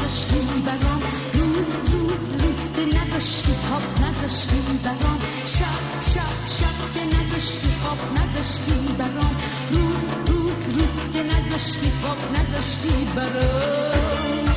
نذاشتی برام، روز روز روز که نذاشتی خواب نذاشتی برام، شب شب شب که نذاشتی خواب نذاشتی برام، روز روز روز که نذاشتی خواب نذاشتی برام.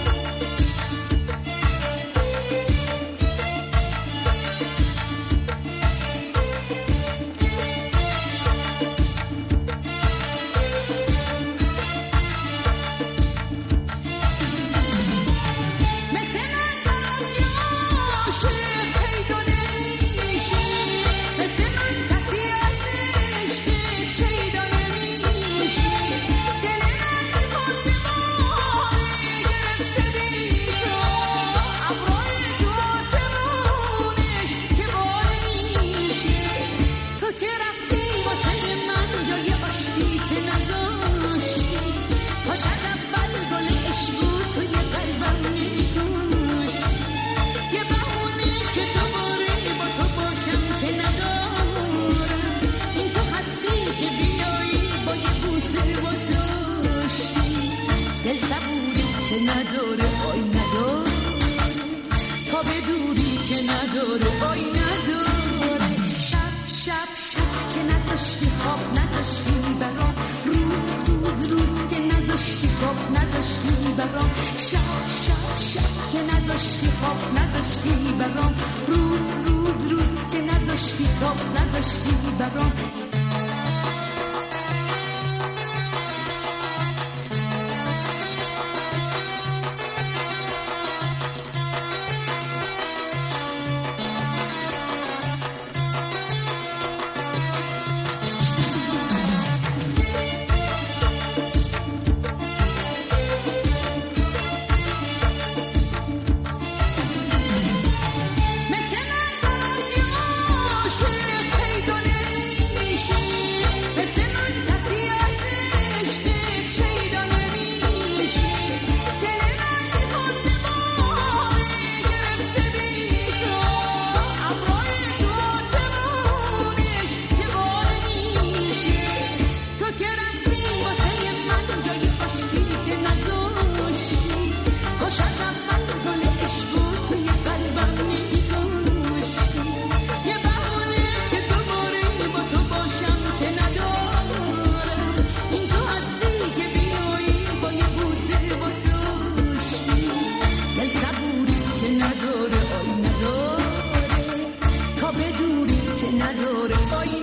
نداره وای نداره تا به دوری که نداره وای نداره، شب شب شب که نذاشتی خواب نذاشتی برام، روز روز روز که نذاشتی خواب نذاشتی برام، شب شب شب که نذاشتی خواب نذاشتی برام، روز روز روز که نذاشتی خواب نذاشتی برام. نداره تا به دوری که نداره